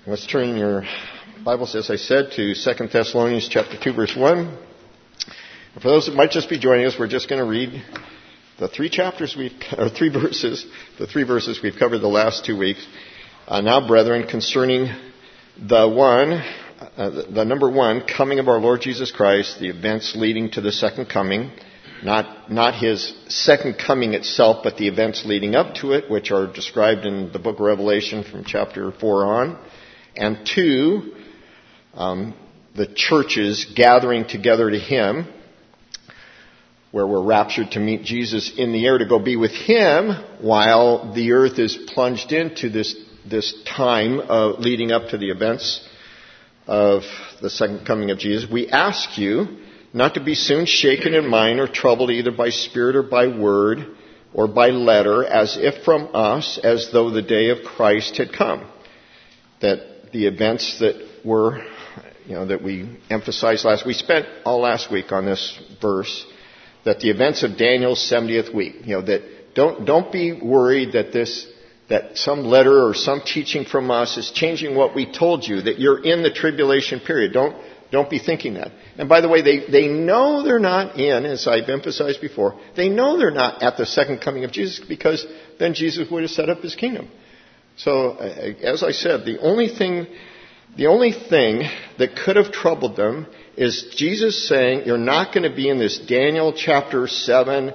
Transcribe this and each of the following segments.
Let's turn your Bibles, as I said, to 2 Thessalonians chapter 2, verse 1. And for those that might just be joining us, we're just going to read the three verses we've covered the last 2 weeks. Now, brethren, concerning the number one, coming of our Lord Jesus Christ, the events leading to the second coming, not his second coming itself, but the events leading up to it, which are described in the book of Revelation from chapter 4 on. And 2, the churches gathering together to him, where we're raptured to meet Jesus in the air to go be with him, while the earth is plunged into this time leading up to the events of the second coming of Jesus. We ask you not to be soon shaken in mind or troubled either by spirit or by word or by letter, as if from us, as though the day of Christ had come. That the events that were, that we emphasized we spent all last week on this verse, that the events of Daniel's 70th week, that don't be worried that some letter or some teaching from us is changing what we told you, that you're in the tribulation period. Don't be thinking that. And by the way, they know they're not in, as I've emphasized before, they know they're not at the second coming of Jesus, because then Jesus would have set up his kingdom. So, as I said, the only thing that could have troubled them is Jesus saying, you're not going to be in this Daniel chapter 7,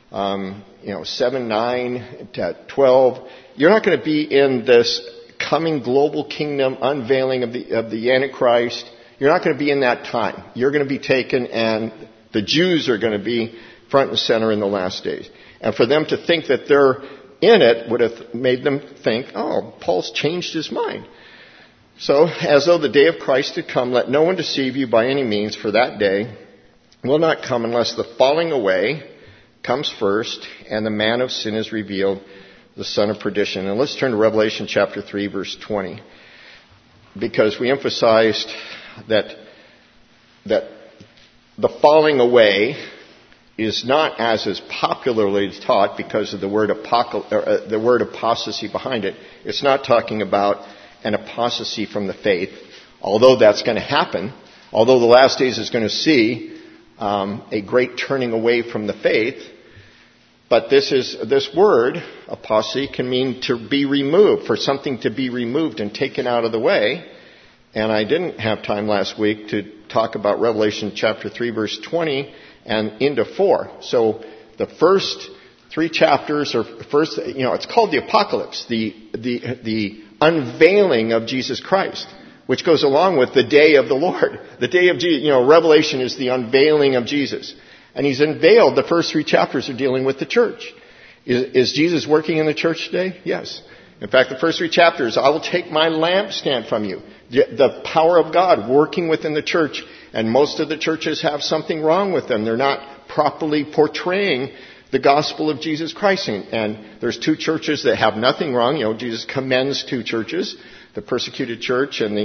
7, 9, 12. You're not going to be in this coming global kingdom unveiling of the Antichrist. You're not going to be in that time. You're going to be taken, and the Jews are going to be front and center in the last days. And for them to think that they're in it would have made them think, oh, Paul's changed his mind. So, as though the day of Christ had come, let no one deceive you by any means, for that day will not come unless the falling away comes first, and the man of sin is revealed, the son of perdition. And let's turn to Revelation chapter 3, verse 20, because we emphasized that the falling away is not as is popularly taught because of the word apostasy behind it. It's not talking about an apostasy from the faith, although that's going to happen, although the last days is going to see a great turning away from the faith. But this word, apostasy, can mean to be removed, for something to be removed and taken out of the way. And I didn't have time last week to talk about Revelation chapter 3, verse 20 and into 4. So the first 3 chapters it's called the apocalypse, the unveiling of Jesus Christ, which goes along with the day of the Lord. The day of Jesus, Revelation is the unveiling of Jesus. And he's unveiled. The first 3 chapters are dealing with the church. Is Jesus working in the church today? Yes. In fact, the first 3 chapters, I will take my lampstand from you. The power of God working within the church. And most of the churches have something wrong with them. They're not properly portraying the gospel of Jesus Christ. And there's 2 churches that have nothing wrong. Jesus commends 2 churches, the persecuted church and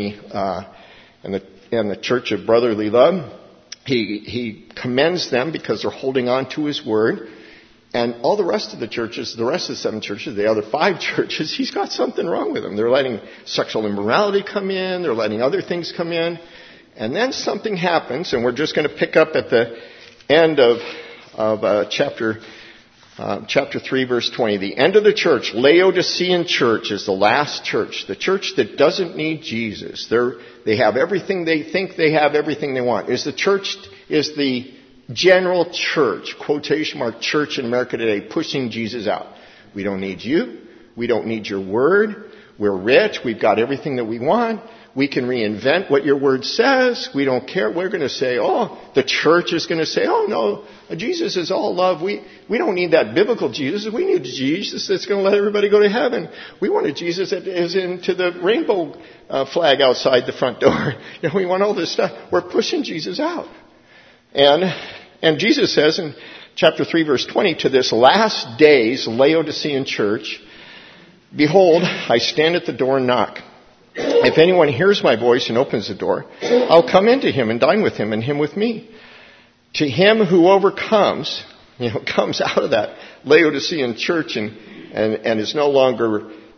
the church of brotherly love. He commends them because they're holding on to his word. And all the rest of the churches, the rest of the 7 churches, the other 5 churches, he's got something wrong with them. They're letting sexual immorality come in. They're letting other things come in. And then something happens, and we're just going to pick up at the end of chapter 3, verse 20. The end of the church, Laodicean church, is the last church. The church that doesn't need Jesus. They have everything they think they have, everything they want. Is the general church, quotation mark church in America today, pushing Jesus out. We don't need you. We don't need your word. We're rich. We've got everything that we want. We can reinvent what your word says. We don't care. We're going to say, the church is going to say, no, Jesus is all love. We don't need that biblical Jesus. We need Jesus that's going to let everybody go to heaven. We want a Jesus that is into the rainbow flag outside the front door. We want all this stuff. We're pushing Jesus out. And Jesus says in chapter 3, verse 20, to this last days Laodicean church, behold, I stand at the door and knock. If anyone hears my voice and opens the door, I'll come into him and dine with him and him with me. To him who overcomes, comes out of that Laodicean church and is no longer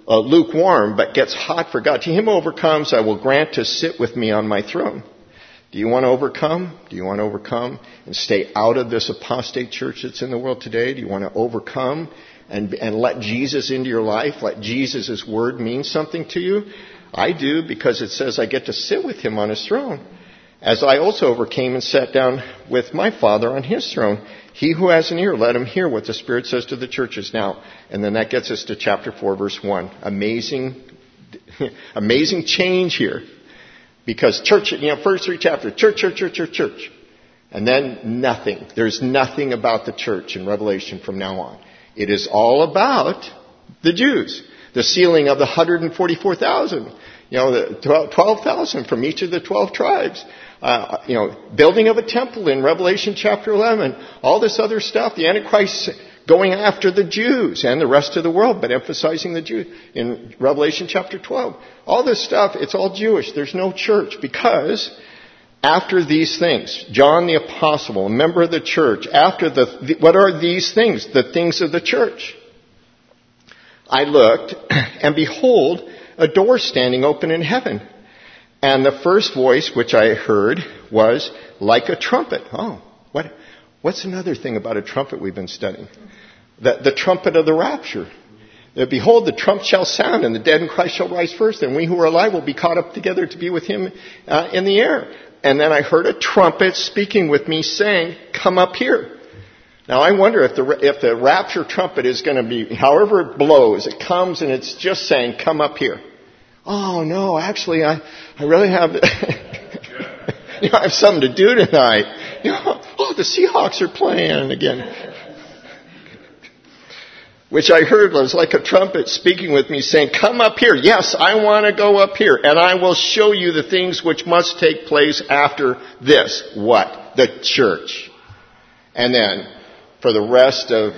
lukewarm, but gets hot for God. To him who overcomes, I will grant to sit with me on my throne. Do you want to overcome? Do you want to overcome and stay out of this apostate church that's in the world today? Do you want to overcome and let Jesus into your life? Let Jesus' word mean something to you? I do, because it says I get to sit with him on his throne. As I also overcame and sat down with my Father on his throne. He who has an ear, let him hear what the Spirit says to the churches now. And then that gets us to chapter 4, verse 1. Amazing change here. Because church, first 3 chapters, church. And then nothing. There's nothing about the church in Revelation from now on. It is all about the Jews. The sealing of the 144,000. The 12,000 from each of the 12 tribes. Building of a temple in Revelation chapter 11. All this other stuff. The Antichrist going after the Jews and the rest of the world, but emphasizing the Jews in Revelation chapter 12. All this stuff, it's all Jewish. There's no church, because after these things, John the Apostle, a member of the church, after what are these things? The things of the church. I looked, and behold, a door standing open in heaven. And the first voice which I heard was like a trumpet. Oh, what's another thing about a trumpet we've been studying? The trumpet of the rapture. Behold, the trump shall sound, and the dead in Christ shall rise first, and we who are alive will be caught up together to be with him in the air. And then I heard a trumpet speaking with me, saying, "Come up here." Now I wonder if the rapture trumpet is going to be, however it blows, it comes and it's just saying, "Come up here." Oh no, actually I really have I have something to do tonight. The Seahawks are playing again. Which I heard was like a trumpet speaking with me, saying, "Come up here. Yes, I want to go up here, and I will show you the things which must take place after this." What? The church. And then, for the rest of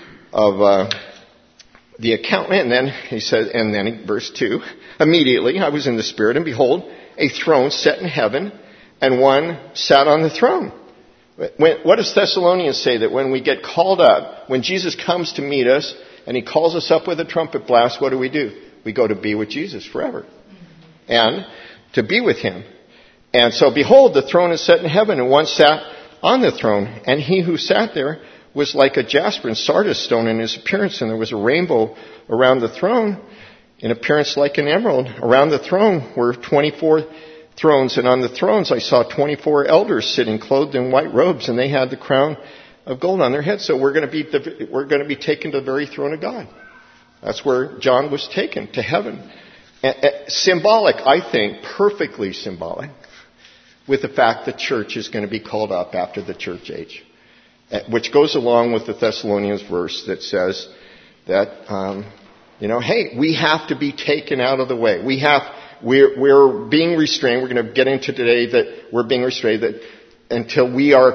the account, and then he said, and then in verse 2, immediately I was in the Spirit, and behold, a throne set in heaven, and one sat on the throne. What does Thessalonians say? That when we get called up, when Jesus comes to meet us, and he calls us up with a trumpet blast, what do? We go to be with Jesus forever. And to be with him. And so behold, the throne is set in heaven, and one sat on the throne. And he who sat there was like a jasper and sardis stone in his appearance, and there was a rainbow around the throne, in appearance like an emerald. Around the throne were 24 thrones, and on the thrones I saw 24 elders sitting, clothed in white robes, and they had the crown of gold on their heads. So we're going to be taken to the very throne of God. That's where John was taken, to heaven. Symbolic, I think, perfectly symbolic, with the fact the church is going to be called up after the church age, which goes along with the Thessalonians verse that says that, hey, we have to be taken out of the way. We're being restrained. We're going to get into today that we're being restrained until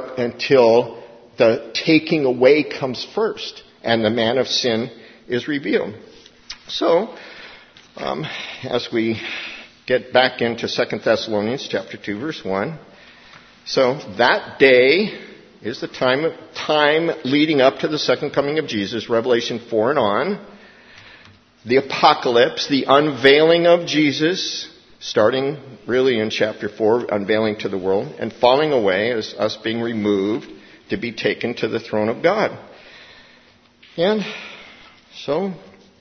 the taking away comes first and the man of sin is revealed. So, as we get back into 2 Thessalonians chapter 2, verse 1. So that day is the time leading up to the second coming of Jesus, Revelation 4 and on. The apocalypse, the unveiling of Jesus, starting really in chapter 4, unveiling to the world, and falling away as us being removed to be taken to the throne of God. And so,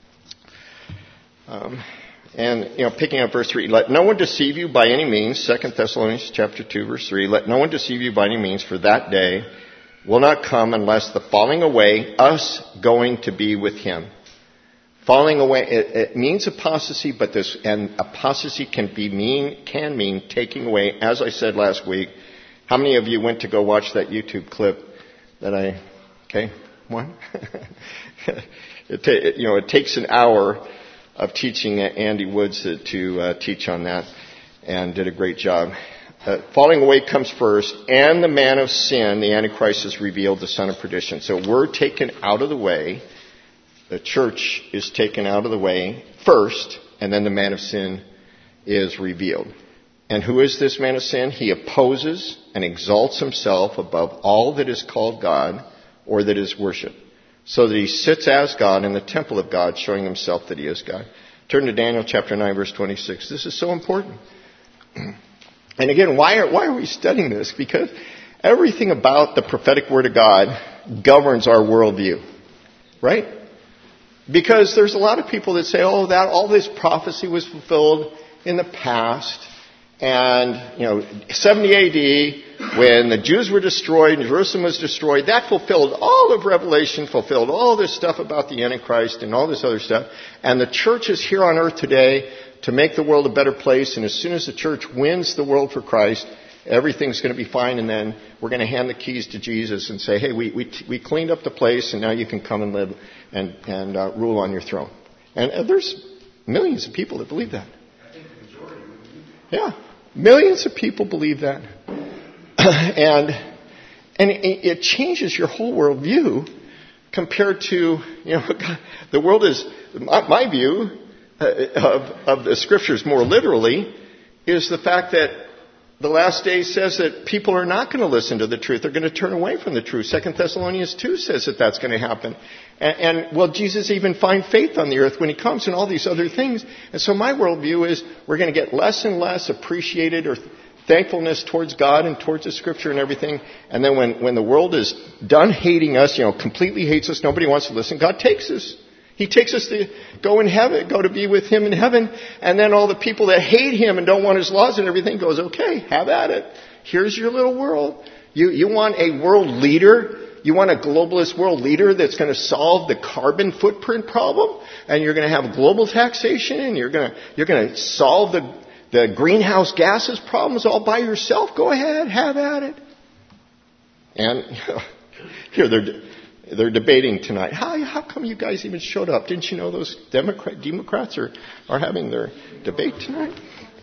picking up verse 3, let no one deceive you by any means, 2 Thessalonians chapter 2, verse 3, let no one deceive you by any means, for that day will not come unless the falling away, us going to be with him. Falling away, it means apostasy, but apostasy can mean taking away. As I said last week, how many of you went to go watch that YouTube clip one? It takes an hour of teaching Andy Woods to teach on that, and did a great job. Falling away comes first, and the man of sin, the Antichrist, is revealed, the son of perdition. So we're taken out of the way. The church is taken out of the way first, and then the man of sin is revealed. And who is this man of sin? He opposes and exalts himself above all that is called God or that is worshipped, so that he sits as God in the temple of God, showing himself that he is God. Turn to Daniel chapter 9, verse 26. This is so important. And again, why are we studying this? Because everything about the prophetic word of God governs our worldview. Right? Because there's a lot of people that say, all this prophecy was fulfilled in the past. And, 70 AD, when the Jews were destroyed and Jerusalem was destroyed, that fulfilled all of Revelation, fulfilled all this stuff about the Antichrist and all this other stuff. And the church is here on earth today to make the world a better place. And as soon as the church wins the world for Christ, everything's going to be fine. And then we're going to hand the keys to Jesus and say, hey, we cleaned up the place, and now you can come and live and rule on your throne. And there's millions of people that believe that. I think the majority would believe that. Yeah. Millions of people believe that. And it changes your whole worldview compared to, the world is, my view of the scriptures more literally is the fact that the last days says that people are not going to listen to the truth. They're going to turn away from the truth. 2 Thessalonians 2 says that that's going to happen. And will Jesus even find faith on the earth when he comes, and all these other things? And so my worldview is we're going to get less and less appreciated or thankfulness towards God and towards the scripture and everything. And then when the world is done hating us, completely hates us, nobody wants to listen, God takes us. He takes us to go in heaven, go to be with him in heaven. And then all the people that hate him and don't want his laws and everything goes, okay, have at it. Here's your little world. You want a world leader? You want a globalist world leader that's going to solve the carbon footprint problem? And you're going to have global taxation, and you're going to solve the greenhouse gases problems all by yourself? Go ahead, have at it. And here they're debating tonight. How come you guys even showed up? Didn't you know those Democrats are having their debate tonight?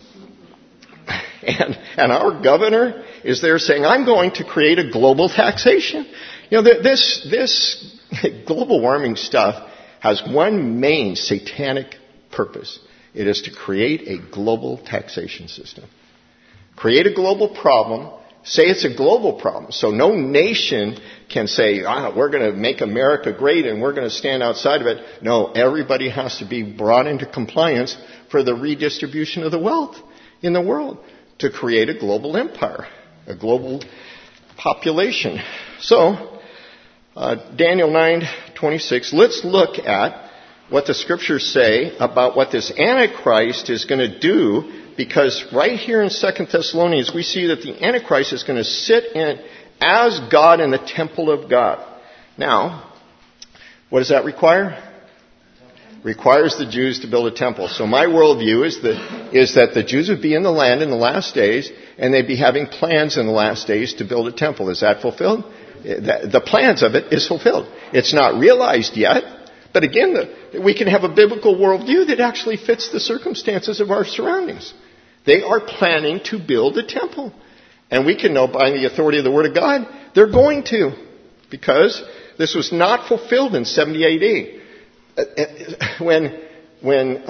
And our governor is there saying, I'm going to create a global taxation. This global warming stuff has one main satanic purpose. It is to create a global taxation system. Create a global problem. Say it's a global problem. So no nation can say, we're going to make America great and we're going to stand outside of it. No, everybody has to be brought into compliance for the redistribution of the wealth in the world to create a global empire, a global population. So, Daniel 9:26, let's look at what the scriptures say about what this Antichrist is going to do, because right here in 2 Thessalonians we see that the Antichrist is going to sit in as God in the temple of God. Now, what does that require? Requires the Jews to build a temple. So my worldview is that the Jews would be in the land in the last days, and they'd be having plans in the last days to build a temple. Is that fulfilled? The plans of it is fulfilled. It's not realized yet, but again, we can have a biblical worldview that actually fits the circumstances of our surroundings. They are planning to build a temple. And we can know by the authority of the Word of God, they're going to, because this was not fulfilled in 70 AD. When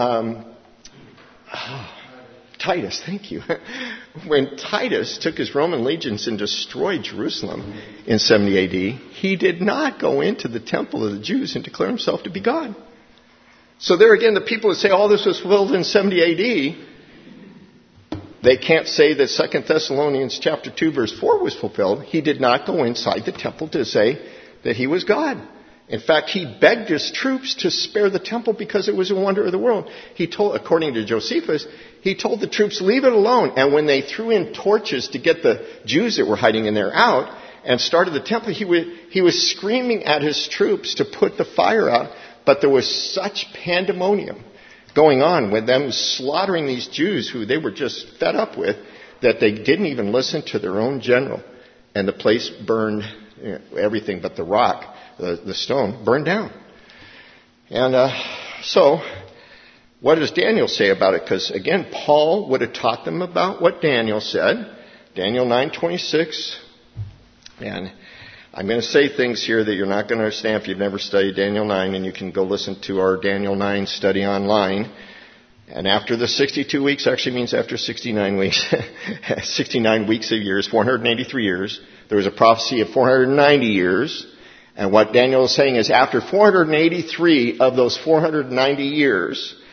Titus, thank you. When Titus took his Roman legions and destroyed Jerusalem in 70 AD, he did not go into the temple of the Jews and declare himself to be God. So there again, the people that say all this was fulfilled in 70 AD, they can't say that 2 Thessalonians chapter 2 verse 4 was fulfilled. He did not go inside the temple to say that he was God. In fact, he begged his troops to spare the temple because it was a wonder of the world. He told, according to Josephus, he told the troops, leave it alone. And when they threw in torches to get the Jews that were hiding in there out and started the temple, he was screaming at his troops to put the fire out. But there was such pandemonium going on with them slaughtering these Jews who they were just fed up with, that they didn't even listen to their own general. And the place burned, everything but the rock. The stone burned down. And so, what does Daniel say about it? Because again, Paul would have taught them about what Daniel said. Daniel 9:26. And I'm going to say things here that you're not going to understand if you've never studied Daniel 9, and you can go listen to our Daniel 9 study online. And after the 62 weeks, actually means after 69 weeks, 69 weeks a year is 483 years. There was a prophecy of 490 years. And what Daniel is saying is after 483 of those 490 years,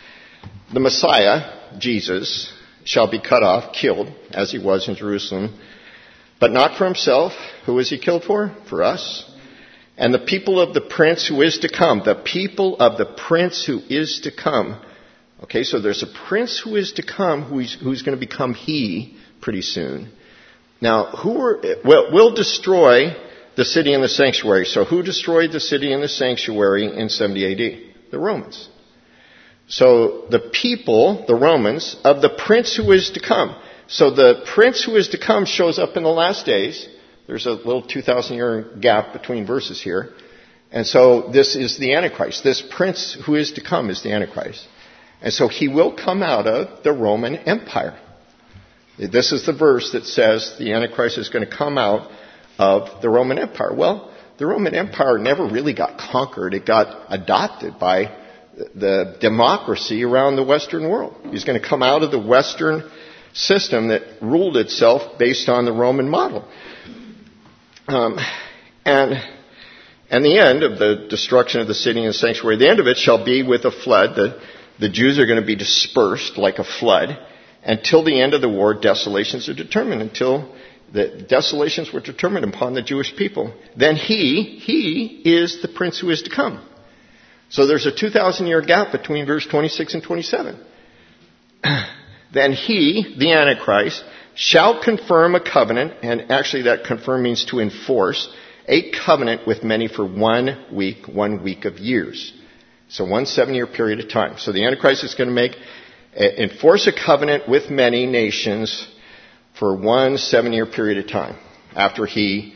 The Messiah, Jesus, shall be cut off, killed, as he was in Jerusalem, but not for himself. Who is he killed for? For us. And the people of the prince who is to come. The people of the prince who is to come. Okay, so there's a prince who is to come who's going to become he pretty soon. Now, will destroy the city and the sanctuary. So who destroyed the city and the sanctuary in 70 AD? The Romans. So the people, the Romans, of the prince who is to come. So the prince who is to come shows up in the last days. There's a little 2,000-year gap between verses here. And so this is the Antichrist. This prince who is to come is the Antichrist. And so he will come out of the Roman Empire. This is the verse that says the Antichrist is going to come out of the Roman Empire. Well, the Roman Empire never really got conquered. It got adopted by the democracy around the Western world. He's going to come out of the Western system that ruled itself based on the Roman model. And the end of the destruction of the city and the sanctuary, the end of it shall be with a flood. The Jews are going to be dispersed like a flood. Until the end of the war, desolations are determined. Until the desolations were determined upon the Jewish people. Then he is the prince who is to come. So there's a 2,000-year gap between verse 26 and 27. Then he, the Antichrist, shall confirm a covenant, and actually that confirm means to enforce, a covenant with many for 1 week of years. So 1 7-year period of time. So the Antichrist is going to enforce a covenant with many nations for 1 7-year period of time. After he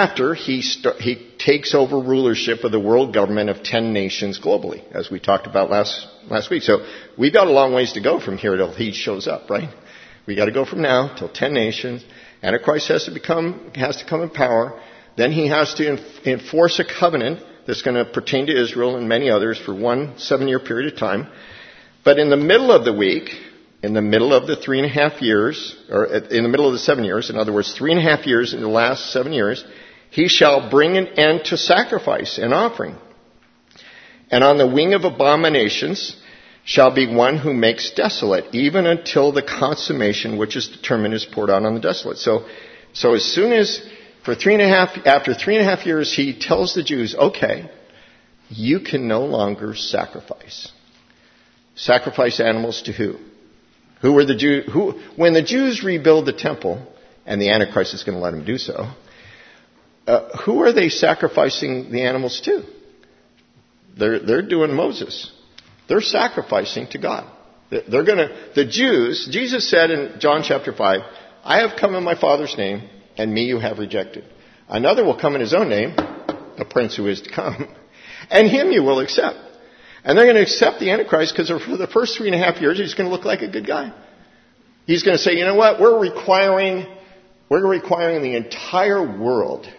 takes over rulership of the world government of 10 nations globally, as we talked about last week. So we've got a long ways to go from here till he shows up, right? We got to go from now till 10 nations. Antichrist has to come in power. Then he has to enforce a covenant that's going to pertain to Israel and many others for 1 7-year period of time. But in the middle of the week, in the middle of the 3.5 years, or in the middle of the 7 years, in other words, 3.5 years in the last 7 years, he shall bring an end to sacrifice and offering. And on the wing of abominations shall be one who makes desolate, even until the consummation which is determined is poured out on the desolate. So as soon as, after 3.5 years, he tells the Jews, okay, you can no longer sacrifice. Sacrifice animals to who? Who were the Jews? When the Jews rebuild the temple, and the Antichrist is going to let them do so, who are they sacrificing the animals to? They're doing Moses. They're sacrificing to God. The Jews, Jesus said in John chapter 5, I have come in my Father's name, and me you have rejected. Another will come in his own name, a prince who is to come, and him you will accept. And they're going to accept the Antichrist because for the first 3.5 years, he's going to look like a good guy. He's going to say, you know what, we're requiring the entire world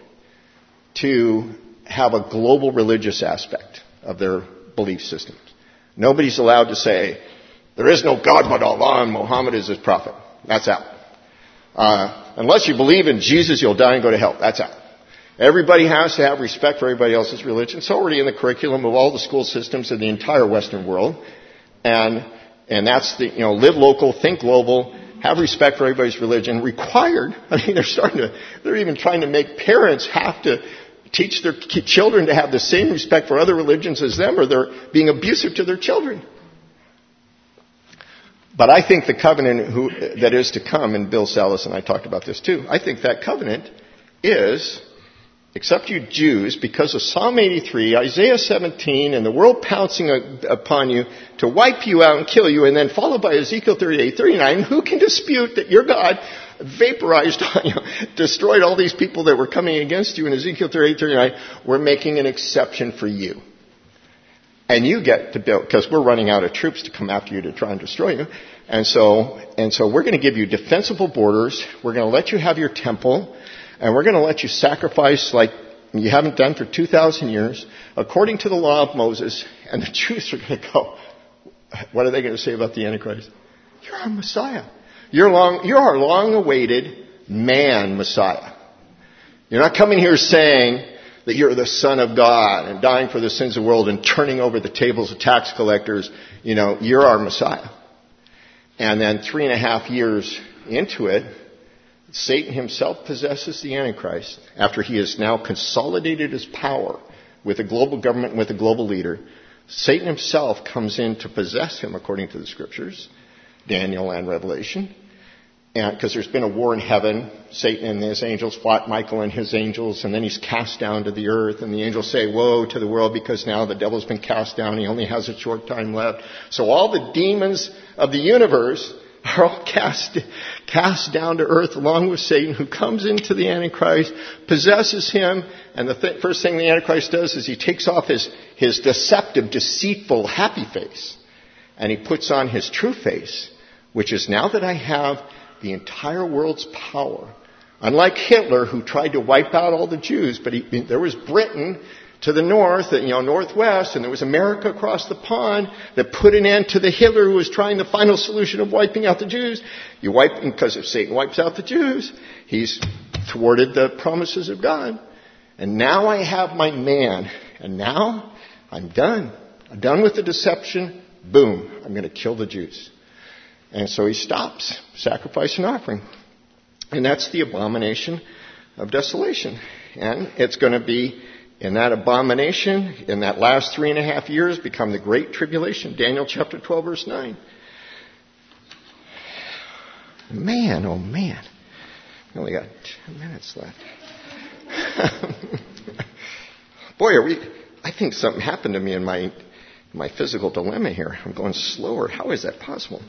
to have a global religious aspect of their belief systems. Nobody's allowed to say, there is no God but Allah and Muhammad is his prophet. That's out. Unless you believe in Jesus, you'll die and go to hell. That's out. Everybody has to have respect for everybody else's religion. It's already in the curriculum of all the school systems of the entire Western world. And that's live local, think global, have respect for everybody's religion. Required. I mean, they're even trying to make parents have to teach their children to have the same respect for other religions as them, or they're being abusive to their children. But I think the covenant that is to come, and Bill Salas and I talked about this too, I think that covenant is, except you Jews, because of Psalm 83, Isaiah 17, and the world pouncing upon you to wipe you out and kill you, and then followed by Ezekiel 38, 39, who can dispute that your God vaporized on you, destroyed all these people that were coming against you in Ezekiel 38, 39, we're making an exception for you. And you get to build, because we're running out of troops to come after you to try and destroy you. And so we're going to give you defensible borders. We're going to let you have your temple. And we're going to let you sacrifice like you haven't done for 2,000 years, according to the law of Moses. And the Jews are going to go, what are they going to say about the Antichrist? You're our Messiah. You're our long-awaited man Messiah. You're not coming here saying that you're the Son of God and dying for the sins of the world and turning over the tables of tax collectors, you're our Messiah. And then 3.5 years into it, Satan himself possesses the Antichrist after he has now consolidated his power with a global government and with a global leader. Satan himself comes in to possess him according to the scriptures, Daniel and Revelation. And because there's been a war in heaven, Satan and his angels fought Michael and his angels, and then he's cast down to the earth, and the angels say, woe to the world, because now the devil's been cast down, he only has a short time left. So all the demons of the universe are all cast down to earth along with Satan, who comes into the Antichrist, possesses him, and the first thing the Antichrist does is he takes off his deceptive, deceitful, happy face, and he puts on his true face, which is, now that I have the entire world's power. Unlike Hitler, who tried to wipe out all the Jews, but there was Britain to the north, northwest, and there was America across the pond that put an end to the Hitler who was trying the final solution of wiping out the Jews. Because if Satan wipes out the Jews, he's thwarted the promises of God. And now I have my man, and now I'm done. I'm done with the deception. Boom, I'm going to kill the Jews. And so he stops sacrifice and offering. And that's the abomination of desolation. And it's going to be in that abomination, in that last 3.5 years, become the great tribulation. Daniel chapter 12, verse 9. Man, oh man. We only got 10 minutes left. Boy, I think something happened to me in my physical dilemma here. I'm going slower. How is that possible?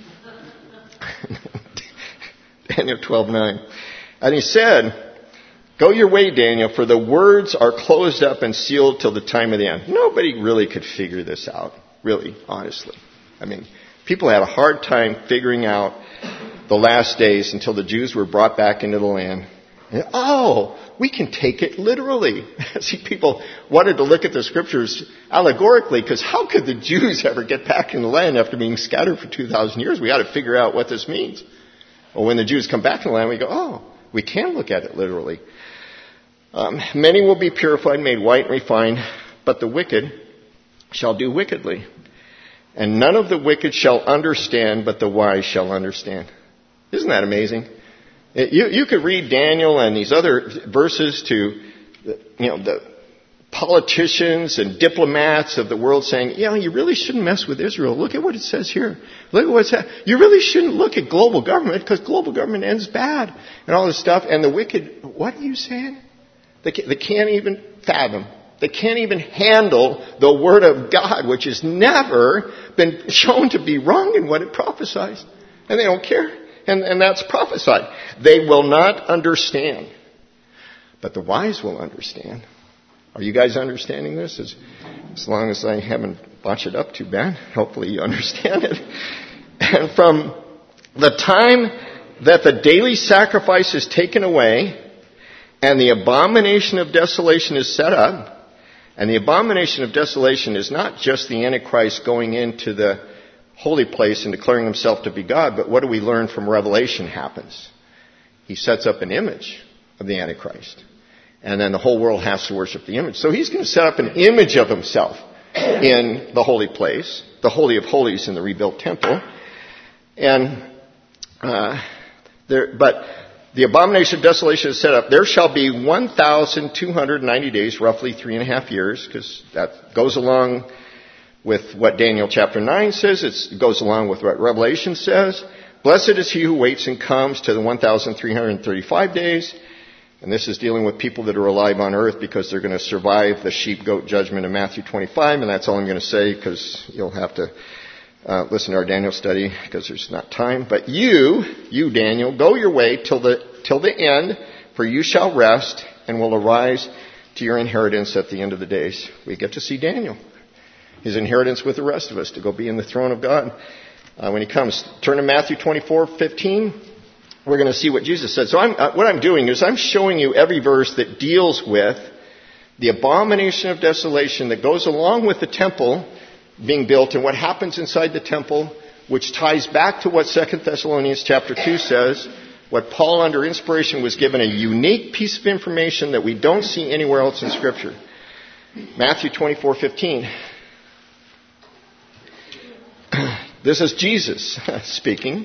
Daniel 12:9. And he said, go your way, Daniel, for the words are closed up and sealed till the time of the end. Nobody really could figure this out, really, honestly. I mean, people had a hard time figuring out the last days until the Jews were brought back into the land. And, we can take it literally. See, people wanted to look at the scriptures allegorically, because how could the Jews ever get back in the land after being scattered for 2,000 years? We ought to figure out what this means. Well, when the Jews come back in the land, we go, we can look at it literally. Many will be purified, made white and refined, but the wicked shall do wickedly. And none of the wicked shall understand, but the wise shall understand. Isn't that amazing? You could read Daniel and these other verses to, the politicians and diplomats of the world saying, you really shouldn't mess with Israel. Look at what it says here. Look at what's happening. You really shouldn't look at global government, because global government ends bad and all this stuff. And the wicked, what are you saying? They can't even fathom. They can't even handle the Word of God, which has never been shown to be wrong in what it prophesies. And they don't care. And that's prophesied. They will not understand. But the wise will understand. Are you guys understanding this? As long as I haven't botched it up too bad, hopefully you understand it. And from the time that the daily sacrifice is taken away and the abomination of desolation is set up, and the abomination of desolation is not just the Antichrist going into the holy place and declaring himself to be God, but what do we learn from Revelation happens? He sets up an image of the Antichrist. And then the whole world has to worship the image. So he's going to set up an image of himself in the holy place, the Holy of Holies in the rebuilt temple. And but the abomination of desolation is set up. There shall be 1,290 days, roughly 3.5 years, because that goes along with what Daniel chapter 9 says. It goes along with what Revelation says. Blessed is he who waits and comes to the 1,335 days. And this is dealing with people that are alive on earth, because they're going to survive the sheep-goat judgment in Matthew 25. And that's all I'm going to say, because you'll have to listen to our Daniel study, because there's not time. But you, Daniel, go your way till the end, for you shall rest and will arise to your inheritance at the end of the days. We get to see Daniel, his inheritance with the rest of us, to go be in the throne of God when he comes. Turn to Matthew 24:15. We're going to see what Jesus said. So what I'm doing is I'm showing you every verse that deals with the abomination of desolation that goes along with the temple being built and what happens inside the temple, which ties back to what 2 Thessalonians chapter 2 says, what Paul under inspiration was given, a unique piece of information that we don't see anywhere else in Scripture. Matthew 24:15. This is Jesus speaking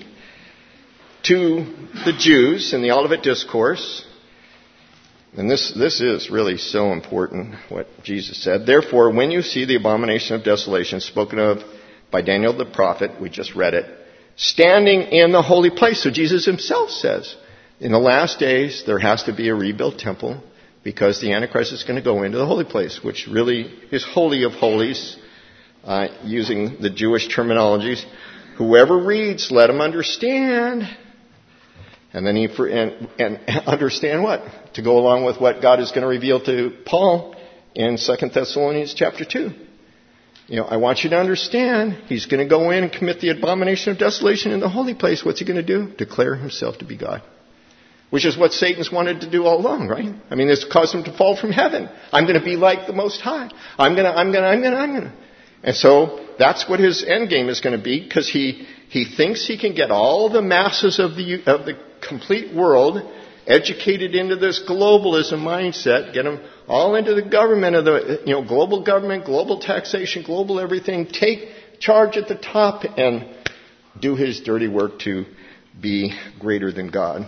to the Jews in the Olivet Discourse. And this is really so important, what Jesus said. Therefore, when you see the abomination of desolation spoken of by Daniel the prophet, we just read it, standing in the holy place. So Jesus himself says, in the last days, there has to be a rebuilt temple because the Antichrist is going to go into the holy place, which really is holy of holies, using the Jewish terminologies. Whoever reads, let him understand. And then and understand what? To go along with what God is going to reveal to Paul in 2 Thessalonians chapter 2. I want you to understand, he's going to go in and commit the abomination of desolation in the holy place. What's he going to do? Declare himself to be God. Which is what Satan's wanted to do all along, right? I mean, this caused him to fall from heaven. I'm going to be like the Most High. I'm going to. And so that's what his end game is going to be, because he thinks he can get all the masses of the complete world educated into this globalism mindset, get them all into the government of the global government, global taxation, global everything, take charge at the top and do his dirty work to be greater than God.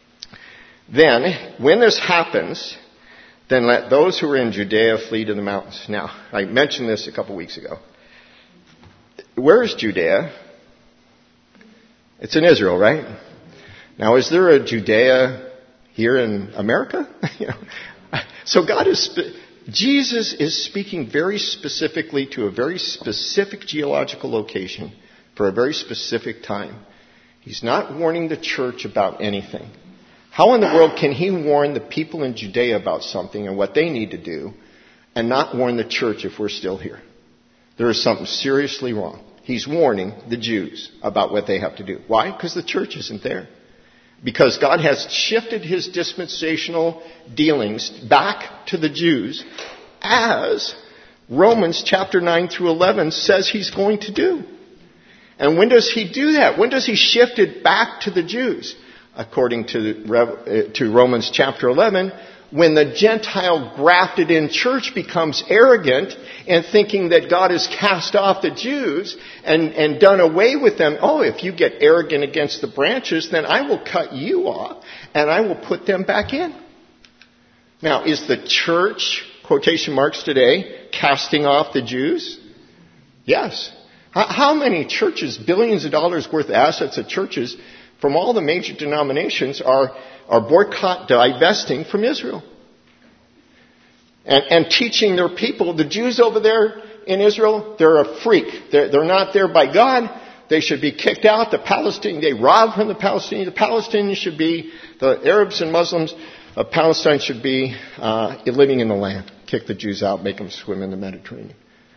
Then, when this happens, then let those who are in Judea flee to the mountains. Now, I mentioned this a couple weeks ago. Where is Judea? It's in Israel, right? Now, is there a Judea here in America? So Jesus is speaking very specifically to a very specific geological location for a very specific time. He's not warning the church about anything. How in the world can he warn the people in Judea about something and what they need to do and not warn the church if we're still here? There is something seriously wrong. He's warning the Jews about what they have to do. Why? Because the church isn't there. Because God has shifted his dispensational dealings back to the Jews, as Romans chapter 9 through 11 says he's going to do. And when does he do that? When does he shift it back to the Jews? According to Romans chapter 11, when the Gentile grafted in church becomes arrogant and thinking that God has cast off the Jews and done away with them. Oh, if you get arrogant against the branches, then I will cut you off and I will put them back in. Now, is the church, quotation marks today, casting off the Jews? Yes. How many churches, billions of dollars worth of assets of churches from all the major denominations are boycott, divesting from Israel? And teaching their people, the Jews over there in Israel, they're a freak. They're not there by God. They should be kicked out. They rob from the Palestinians. The Palestinians should be, the Arabs and Muslims of Palestine should be living in the land. Kick the Jews out, make them swim in the Mediterranean.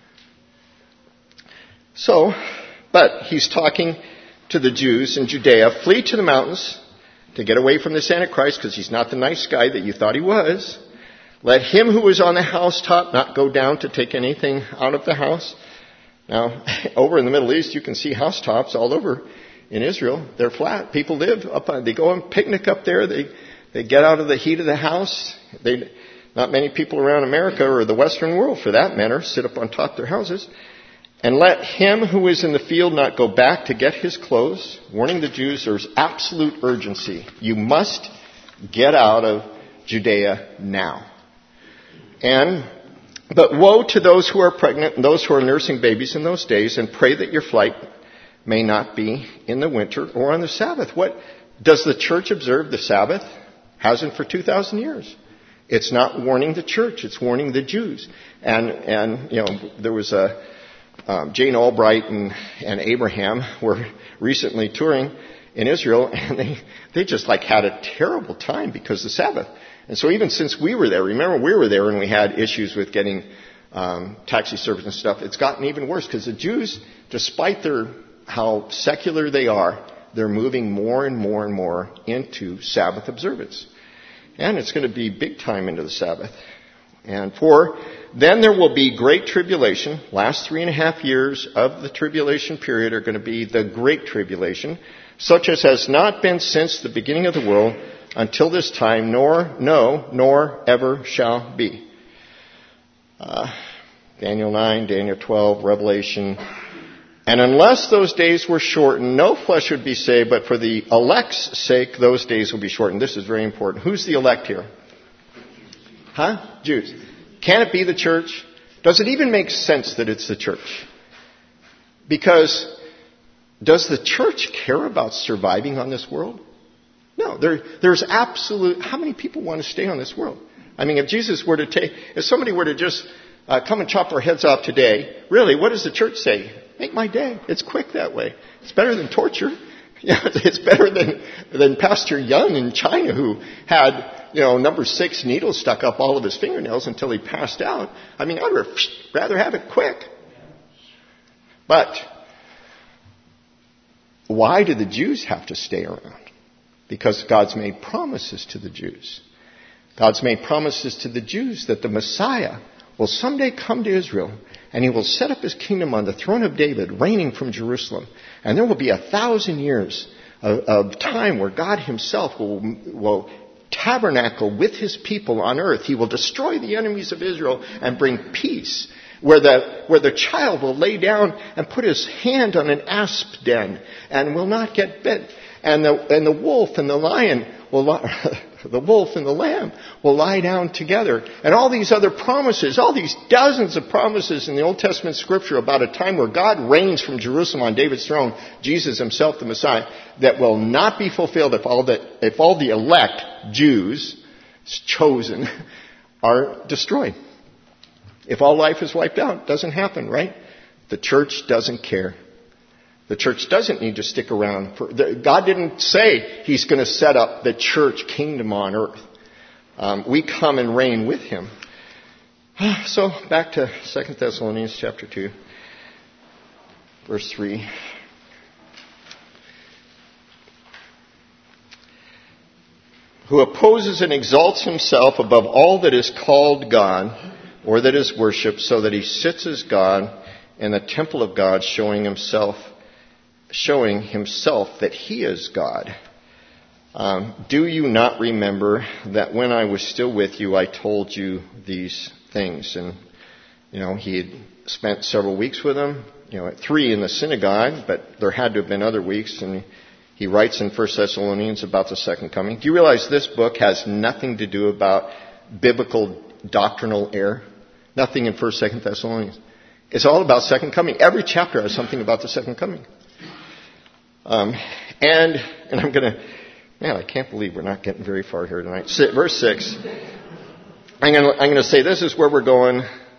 So, but he's talking to the Jews in Judea, flee to the mountains to get away from this Antichrist, because he's not the nice guy that you thought he was. Let him who is on the housetop not go down to take anything out of the house. Now, over in the Middle East, you can see housetops all over in Israel. They're flat. People live up on, they go and picnic up there. They get out of the heat of the house. Not many people around America or the Western world, for that matter, sit up on top of their houses. And let him who is in the field not go back to get his clothes. Warning the Jews, there's absolute urgency. You must get out of Judea now. But woe to those who are pregnant and those who are nursing babies in those days, and pray that your flight may not be in the winter or on the Sabbath. What does the church observe the Sabbath? Hasn't for 2,000 years. It's not warning the church, it's warning the Jews. And there was Jane Albright and Abraham were recently touring in Israel, and they just had a terrible time because of the Sabbath. And so even since we were there, remember we were there and we had issues with getting taxi service and stuff, it's gotten even worse because the Jews, despite how secular they are, they're moving more and more and more into Sabbath observance. And it's going to be big time into the Sabbath. And then there will be great tribulation. Last 3.5 years of the tribulation period are going to be the great tribulation, such as has not been since the beginning of the world until this time, nor ever shall be. Daniel 9, Daniel 12, Revelation. And unless those days were shortened, no flesh would be saved, but for the elect's sake, those days will be shortened. This is very important. Who's the elect here? Jews. Can it be the church? Does it even make sense that it's the church? Because does the church care about surviving on this world? No. There's absolute... How many people want to stay on this world? I mean, if somebody were to just come and chop our heads off today, really, what does the church say? Make my day. It's quick that way. It's better than torture. It's better than Pastor Young in China, who had, number 6 needles stuck up all of his fingernails until he passed out. I mean, I'd rather have it quick. But why do the Jews have to stay around? Because God's made promises to the Jews. God's made promises to the Jews that the Messiah will someday come to Israel, and he will set up his kingdom on the throne of David, reigning from Jerusalem. And there will be 1,000 years of time where God himself will tabernacle with his people on earth. He will destroy the enemies of Israel and bring peace, where the child will lay down and put his hand on an asp den and will not get bit. And the wolf and the lion the wolf and the lamb will lie down together. And all these other promises, all these dozens of promises in the Old Testament scripture about a time where God reigns from Jerusalem on David's throne, Jesus himself, the Messiah, that will not be fulfilled if all the elect Jews chosen are destroyed. If all life is wiped out, it doesn't happen, right? The church doesn't care. The church doesn't need to stick around. God didn't say he's going to set up the church kingdom on earth. We come and reign with him. So back to 2 Thessalonians chapter 2, verse 3. Who opposes and exalts himself above all that is called God or that is worshipped, so that he sits as God in the temple of God, showing himself that he is God. Do you not remember that when I was still with you, I told you these things? And, he had spent several weeks with them, 3 in the synagogue, but there had to have been other weeks. And he writes in 1 Thessalonians about the second coming. Do you realize this book has nothing to do about biblical doctrinal error? Nothing in 1st, 2nd Thessalonians. It's all about second coming. Every chapter has something about the second coming. And I'm I can't believe we're not getting very far here tonight. Verse 6. I'm going to say this is where we're going.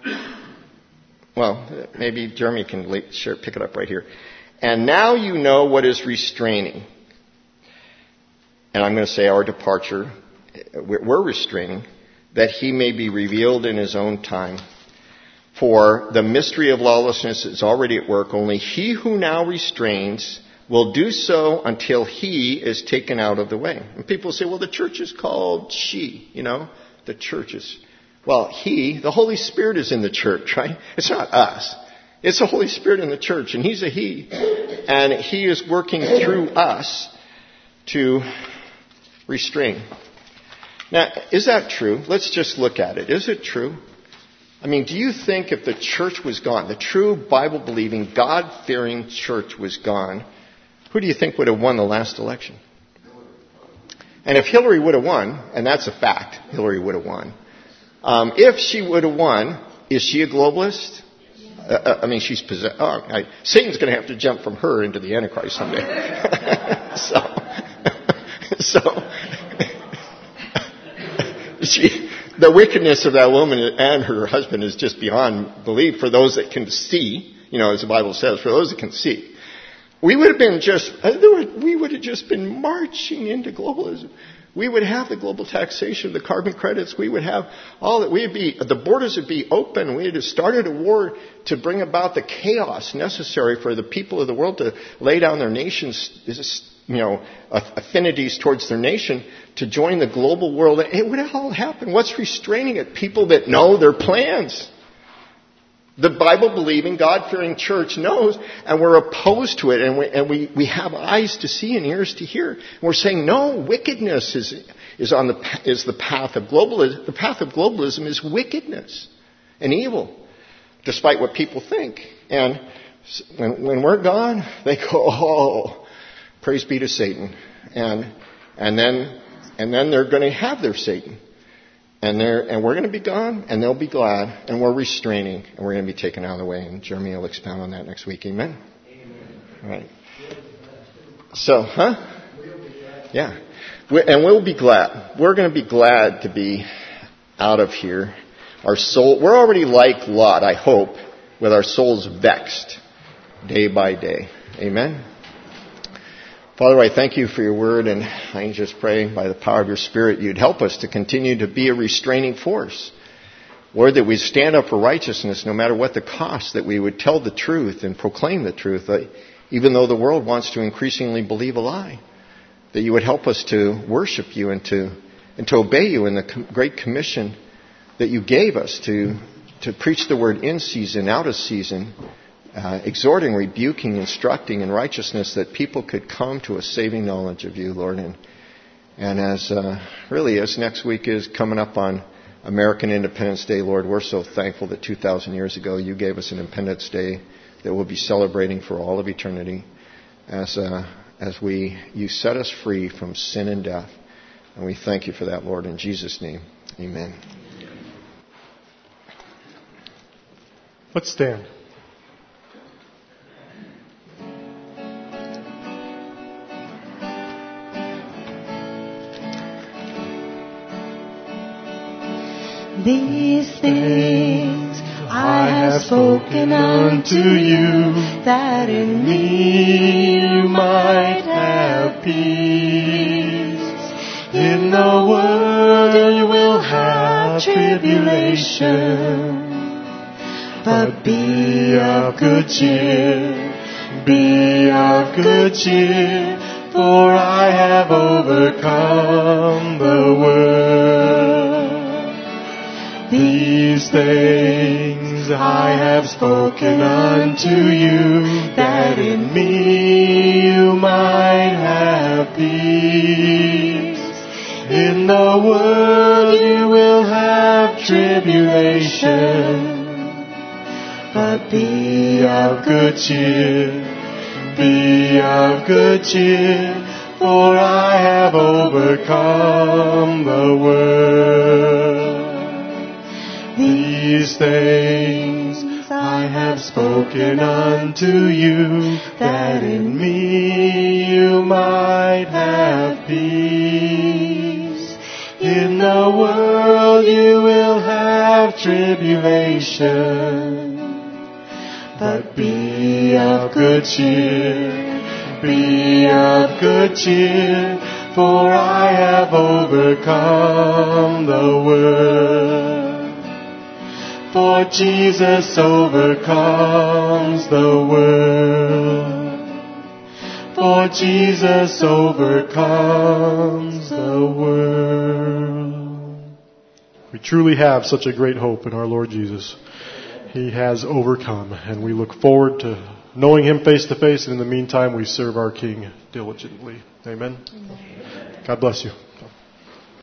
Well, maybe Jeremy can pick it up right here. And now you know what is restraining. And I'm going to say our departure. We're restraining, that he may be revealed in his own time. For the mystery of lawlessness is already at work. Only he who now restrains will do so until he is taken out of the way. And people say, well, the church is called she, the church is. Well, the Holy Spirit is in the church, right? It's not us. It's the Holy Spirit in the church, and he's a he. And he is working through us to restrain. Now, is that true? Let's just look at it. Is it true? I mean, do you think if the church was gone, the true Bible-believing, God-fearing church was gone, who do you think would have won the last election? And if Hillary would have won, and that's a fact, Hillary would have won. If she would have won, is she a globalist? She's possessed. Satan's going to have to jump from her into the Antichrist someday. The wickedness of that woman and her husband is just beyond belief for those that can see, as the Bible says, for those that can see. We would have just been marching into globalism. We would have the global taxation, the carbon credits. We would have all that. The borders would be open. We would have started a war to bring about the chaos necessary for the people of the world to lay down their nations, affinities towards their nation to join the global world. It would all happen. What's restraining it? People that know their plans. The Bible-believing, God-fearing church knows, and we're opposed to it, and we have eyes to see and ears to hear. And we're saying, no, wickedness is the path of globalism. The path of globalism is wickedness. and evil, despite what people think. And when we're gone, they go, oh, praise be to Satan. And then they're going to have their Satan. And we're going to be gone, and they'll be glad, and we're restraining, and we're going to be taken out of the way. And Jeremy will expound on that next week. Amen? Amen. All right. So, yeah. And we'll be glad. We're going to be glad to be out of here. Our soul, we're already like Lot, I hope, with our souls vexed day by day. Amen? Father, I thank you for your word, and I just pray by the power of your Spirit you'd help us to continue to be a restraining force. Lord, that we stand up for righteousness no matter what the cost, that we would tell the truth and proclaim the truth, even though the world wants to increasingly believe a lie. That you would help us to worship you and to obey you in the great commission that you gave us to preach the word in season, out of season, exhorting, rebuking, instructing in righteousness, that people could come to a saving knowledge of you, Lord. And as next week is coming up on American Independence Day, Lord, we're so thankful that 2,000 years ago you gave us an Independence Day that we'll be celebrating for all of eternity as you set us free from sin and death. And we thank you for that, Lord, in Jesus' name. Amen. Let's stand. These things I have spoken unto you, that in me you might have peace. In the world you will have tribulation, but be of good cheer, be of good cheer, for I have overcome the world. These things I have spoken unto you, that in me you might have peace. In the world you will have tribulation, but be of good cheer, be of good cheer, for I have overcome the world. These things I have spoken unto you, that in me you might have peace. In the world you will have tribulation, but be of good cheer, be of good cheer, for I have overcome the world. For Jesus overcomes the world. For Jesus overcomes the world. We truly have such a great hope in our Lord Jesus. He has overcome, and we look forward to knowing Him face to face, and in the meantime we serve our King diligently. Amen. God bless you.